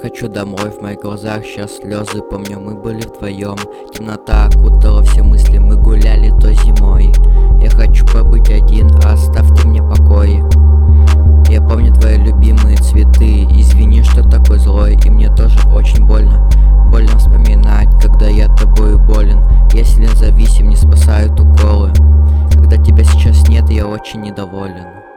хочу домой, в моих глазах сейчас слезы. Помню, мы были вдвоем, темнота окутала все мысли, мы гуляли той зимой. Я хочу побыть один, оставьте мне покой. Я помню твои любимые цветы, извини, что такой злой, и мне тоже очень больно. Больно вспоминать, когда я тобою болен. Я сильно зависим, не спасают уколы. Когда тебя сейчас нет, я очень недоволен.